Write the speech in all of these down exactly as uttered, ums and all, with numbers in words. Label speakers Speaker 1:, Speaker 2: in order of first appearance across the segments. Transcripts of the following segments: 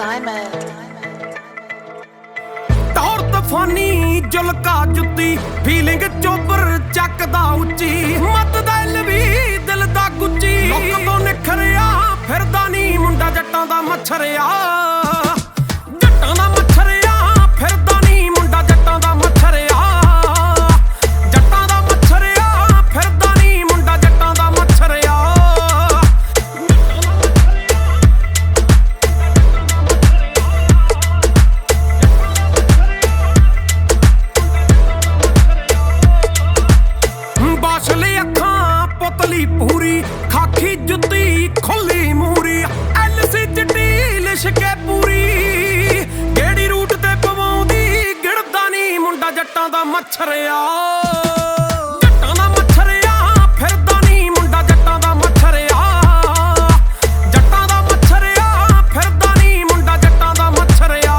Speaker 1: Diamond.
Speaker 2: ਟੌਰ ਤੂਫਾਨੀ ਜੁਲਕਾ ਜੁੱਤੀ feeling ਚੋਬਰ ਚੱਕਦਾ ਉੱਚੀ ਮੱਤ ਦਾ ਇਲ ਵੀ ਦਿਲ ਦਾ ਗੁੱਚੀ ਲੋਕ ਤੋਂ ਨਿਖਰਿਆ ਫਿਰਦਾ ਨੀ ਮੁੰਡਾ ਜੱਟਾਂ ਦਾ ਮੱਛਰਿਆ ਜੱਟਾਂ ਦਾ ਮੱਛਰਿਆ ਫਿਰਦਾ ਨੀ ਮੁੰਡਾ ਜੱਟਾਂ ਦਾ ਮੱਛਰਿਆ ਜੱਟਾਂ ਦਾ ਮੱਛਰਿਆ ਫਿਰਦਾ ਨੀ ਮੁੰਡਾ ਜੱਟਾਂ ਦਾ ਮੱਛਰਿਆ ਬਾਸਲੀ ਅੱਖਾਂ ਪੁਤਲੀ ਪੂਰੀ ਖਾਕੀ ਜੁੱਤੀ ਖੁੱਲੀ ਮੂਰੀ ਐਲਸੀ ਚਿੱਟੀ ਲਿਸ਼ਕੇ ਪੂਰੀ ਕਿਹੜੀ ਰੂਟ ਤੇ ਪਵਾਉਂਦੀ ਗਿੜਦਾ ਨੀ ਮੁੰਡਾ ਜੱਟਾਂ ਦਾ ਮੱਛਰਿਆ ਜੱਟਾਂ ਦਾ ਮੱਛਰਿਆ ਫਿਰਦਾ ਨੀ ਮੁੰਡਾ ਜੱਟਾਂ ਦਾ ਮੱਛਰਿਆ ਜੱਟਾਂ ਦਾ ਮੱਛਰਿਆ ਫਿਰਦਾ ਨੀ ਮੁੰਡਾ ਜੱਟਾਂ ਦਾ ਮੱਛਰਿਆ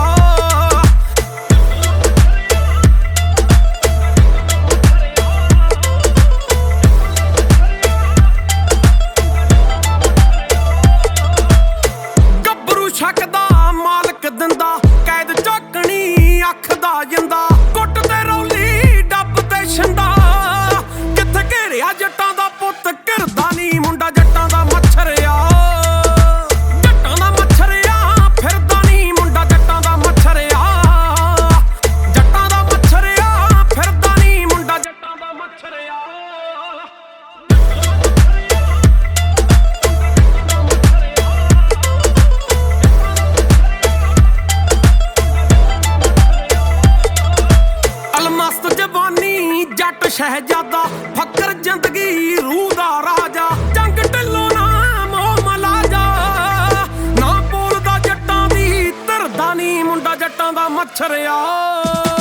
Speaker 2: ਛਕਦਾ ਮਾਲਕ ਦਿੰਦਾ ਕੈਦ ਝਾਕਣੀ ਅੱਖ ਦਾ ਜਿੰਦਾ ਕੁੱਟ ਤੇ ਰੌਲੀ ਡੱਬ ਤੇ ਛੰਦਾ ਕਿੱਥੇ ਘੇਰਿਆ ਜੱਟਾਂ ਦਾ ਪੁੱਤ ਘਿਰਦਾ ਨੀ ਮੁੰਡਾ ਜੱਟਾਂ ਦਾ ਮੱਛਰਿਆ ਜੱਟਾਂ ਦਾ ਮੱਛਰਿਆ ਫਿਰਦਾ ਨੀ ਮੁੰਡਾ ਜੱਟਾਂ ਦਾ ਮੱਛਰਿਆ ਜੱਟਾਂ ਦਾ ਮੱਛਰਿਆ ਫਿਰਦਾ ਨੀ ਮੁੰਡਾ ਜੱਟਾਂ ਦਾ ਮੱਛਰਿਆ ਮਸਤ ਜਵਾਨੀ ਜੱਟ ਸ਼ਹਿਜ਼ਾਦਾ ਫਕਰ ਜ਼ਿੰਦਗੀ ਰੂਹ ਦਾ ਰਾਜਾ ਜੰਗ ਢਿੱਲੋਂ ਨਾ ਮੋਹ ਮਲਾਜਾ ਨਾ ਬੋਲਦਾ ਜੱਟਾਂ ਦੀ ਧਰਦਾ ਨੀ ਮੁੰਡਾ ਜੱਟਾਂ ਦਾ ਮੱਛਰਿਆ।